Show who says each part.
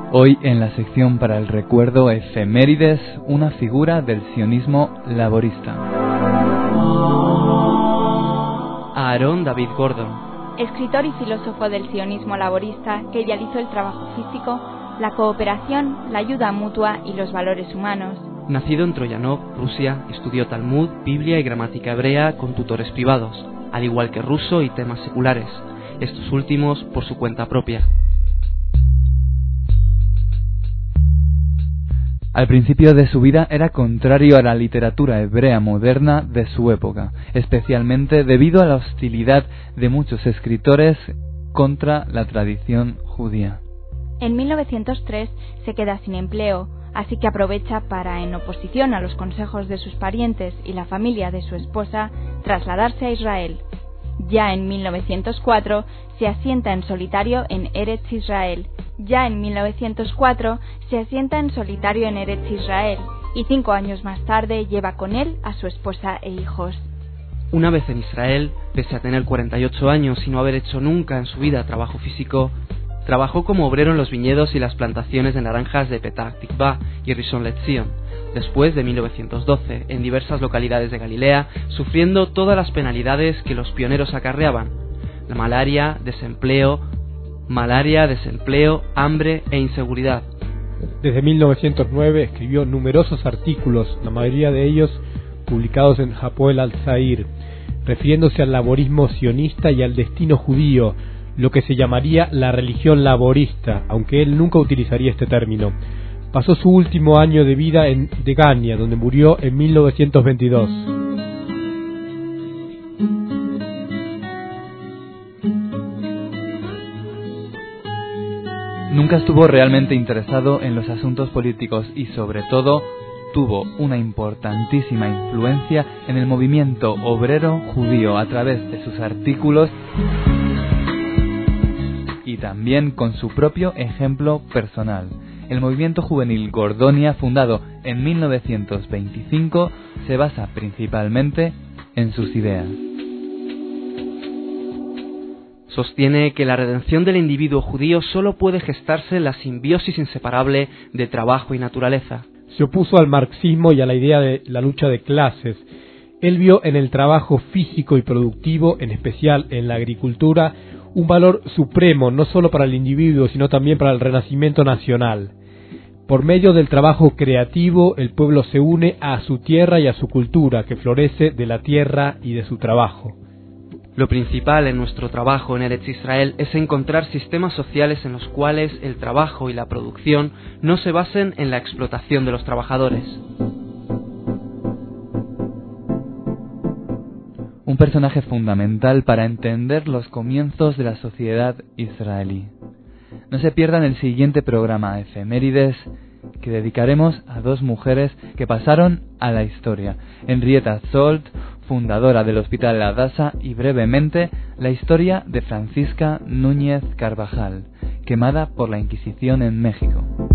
Speaker 1: Hoy en la sección para el recuerdo efemérides, una figura del sionismo laborista.
Speaker 2: Aaron David Gordon,
Speaker 3: escritor y filósofo del sionismo laborista que idealizó el trabajo físico, la cooperación, la ayuda mutua y los valores humanos.
Speaker 2: Nacido en Troyanov, Rusia, estudió Talmud, Biblia y gramática hebrea con tutores privados, al igual que ruso y temas seculares, estos últimos por su cuenta propia.
Speaker 1: Al principio de su vida era contrario a la literatura hebrea moderna de su época, especialmente debido a la hostilidad de muchos escritores contra la tradición judía.
Speaker 3: En 1903 se queda sin empleo, así que aprovecha para, en oposición a los consejos de sus parientes y la familia de su esposa, trasladarse a Israel. Ya en 1904 se asienta en solitario en Eretz Israel. Y 5 años más tarde lleva con él a su esposa e hijos.
Speaker 2: Una vez en Israel, pese a tener 48 años y no haber hecho nunca en su vida trabajo físico, trabajó como obrero en los viñedos y las plantaciones de naranjas de Petah Tikva y Rishon LeZion, después de 1912, en diversas localidades de Galilea, sufriendo todas las penalidades que los pioneros acarreaban: la malaria, desempleo, hambre e inseguridad.
Speaker 4: Desde 1909 escribió numerosos artículos, la mayoría de ellos publicados en Hapoel Al-Zair, refiriéndose al laborismo sionista y al destino judío, lo que se llamaría la religión laborista, aunque él nunca utilizaría este término. Pasó su último año de vida en Degania, donde murió en 1922.
Speaker 1: Nunca estuvo realmente interesado en los asuntos políticos y, sobre todo, tuvo una importantísima influencia en el movimiento obrero judío a través de sus artículos y también con su propio ejemplo personal. El movimiento juvenil Gordonia, fundado en 1925, se basa principalmente en sus ideas.
Speaker 2: Sostiene que la redención del individuo judío solo puede gestarse en la simbiosis inseparable de trabajo y naturaleza.
Speaker 4: Se opuso al marxismo y a la idea de la lucha de clases. Él vio en el trabajo físico y productivo, en especial en la agricultura, un valor supremo no solo para el individuo, sino también para el renacimiento nacional. Por medio del trabajo creativo, el pueblo se une a su tierra y a su cultura, que florece de la tierra y de su trabajo.
Speaker 2: Lo principal en nuestro trabajo en Eretz Israel es encontrar sistemas sociales en los cuales el trabajo y la producción no se basen en la explotación de los trabajadores.
Speaker 1: Un personaje fundamental para entender los comienzos de la sociedad israelí. No se pierdan el siguiente programa Efemérides, que dedicaremos a 2 mujeres que pasaron a la historia: Henrietta Szold, fundadora del Hospital Hadassah, y brevemente la historia de Francisca Núñez Carvajal, quemada por la Inquisición en México.